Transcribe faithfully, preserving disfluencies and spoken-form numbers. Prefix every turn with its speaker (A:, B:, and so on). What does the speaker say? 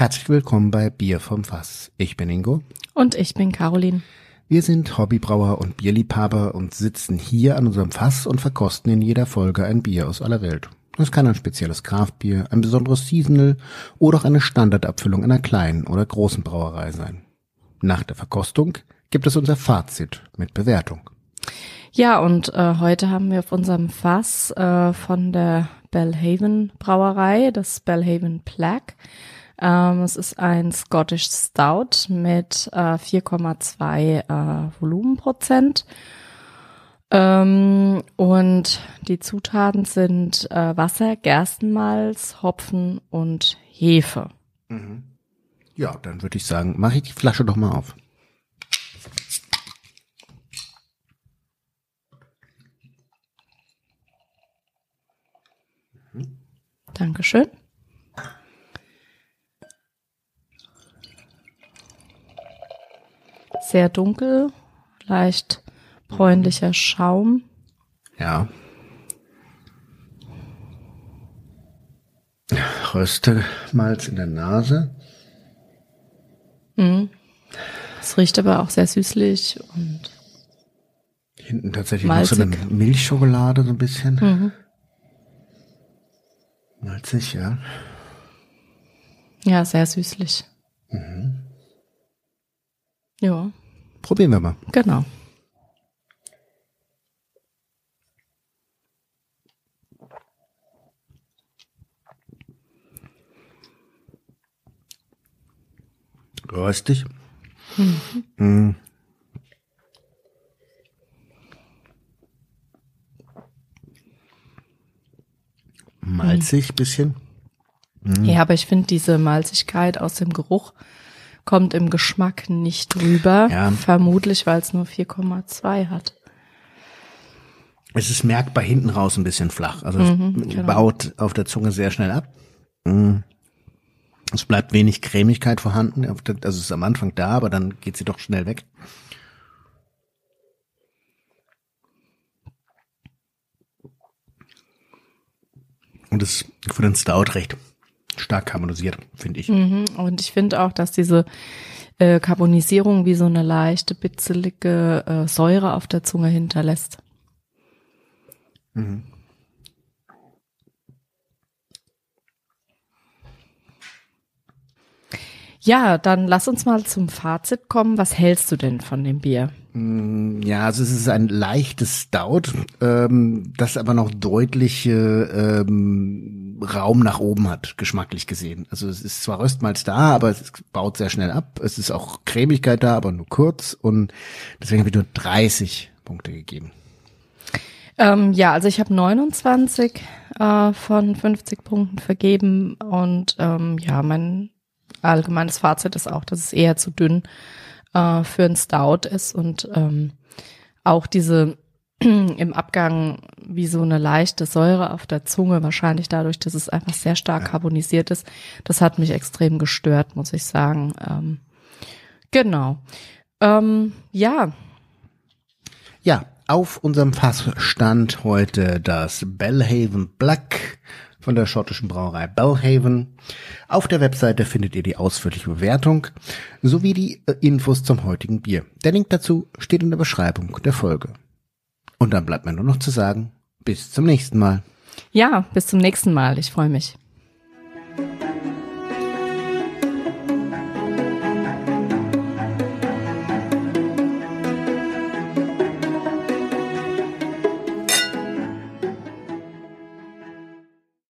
A: Herzlich willkommen bei Bier vom Fass. Ich bin Ingo.
B: Und ich bin Caroline.
A: Wir sind Hobbybrauer und Bierliebhaber und sitzen hier an unserem Fass und verkosten in jeder Folge ein Bier aus aller Welt. Es kann ein spezielles Craftbier, ein besonderes Seasonal oder auch eine Standardabfüllung einer kleinen oder großen Brauerei sein. Nach der Verkostung gibt es unser Fazit mit Bewertung.
B: Ja, und äh, heute haben wir auf unserem Fass äh, von der Belhaven Brauerei, das Belhaven Black. Ähm, es ist ein Scottish Stout mit äh, vier Komma zwei äh, Volumenprozent. Ähm, und die Zutaten sind äh, Wasser, Gerstenmalz, Hopfen und Hefe.
A: Mhm. Ja, dann würde ich sagen, mache ich die Flasche doch mal auf.
B: Mhm. Dankeschön. Sehr dunkel, leicht bräunlicher Schaum.
A: Ja. Röstemalz in der Nase.
B: Mhm. Es riecht aber auch sehr süßlich und
A: hinten tatsächlich
B: malzig.
A: Noch so eine Milchschokolade so ein bisschen.
B: Mhm.
A: Malzig, ja.
B: Ja, sehr süßlich.
A: Mhm.
B: Ja.
A: Probieren wir mal.
B: Genau.
A: Röstig. Mhm. Mhm. Malzig bisschen.
B: Mhm. Ja, aber ich finde, diese Malzigkeit aus dem Geruch kommt im Geschmack nicht rüber.
A: Ja.
B: Vermutlich, weil es nur vier Komma zwei hat.
A: Es ist merkbar hinten raus ein bisschen flach. Also
B: Mhm,
A: es
B: genau.
A: baut auf der Zunge sehr schnell ab. Es bleibt wenig Cremigkeit vorhanden. Also es ist am Anfang da, aber dann geht sie doch schnell weg. Und es ist für den Stout recht stark karbonisiert, finde ich.
B: Mhm, und ich finde auch, dass diese äh, Carbonisierung wie so eine leichte, bitzelige äh, Säure auf der Zunge hinterlässt.
A: Mhm.
B: Ja, dann lass uns mal zum Fazit kommen. Was hältst du denn von dem Bier?
A: Ja, also es ist ein leichtes Stout, ähm, das aber noch deutliche ähm, Raum nach oben hat, geschmacklich gesehen. Also es ist zwar Röstmalz da, aber es baut sehr schnell ab. Es ist auch Cremigkeit da, aber nur kurz. Und deswegen habe ich nur dreißig Punkte gegeben.
B: Ähm, ja, also ich habe neunundzwanzig äh, von fünfzig Punkten vergeben. Und ähm, ja, mein allgemeines Fazit ist auch, dass es eher zu dünn äh, für ein Stout ist und ähm, auch diese im Abgang wie so eine leichte Säure auf der Zunge, wahrscheinlich dadurch, dass es einfach sehr stark carbonisiert ist. Das hat mich extrem gestört, muss ich sagen. Ähm, genau. Ähm, ja.
A: Ja, auf unserem Fass stand heute das Belhaven Black von der schottischen Brauerei Belhaven. Auf der Webseite findet ihr die ausführliche Bewertung sowie die äh, Infos zum heutigen Bier. Der Link dazu steht in der Beschreibung der Folge. Und dann bleibt mir nur noch zu sagen, bis zum nächsten Mal.
B: Ja, bis zum nächsten Mal. Ich freue mich.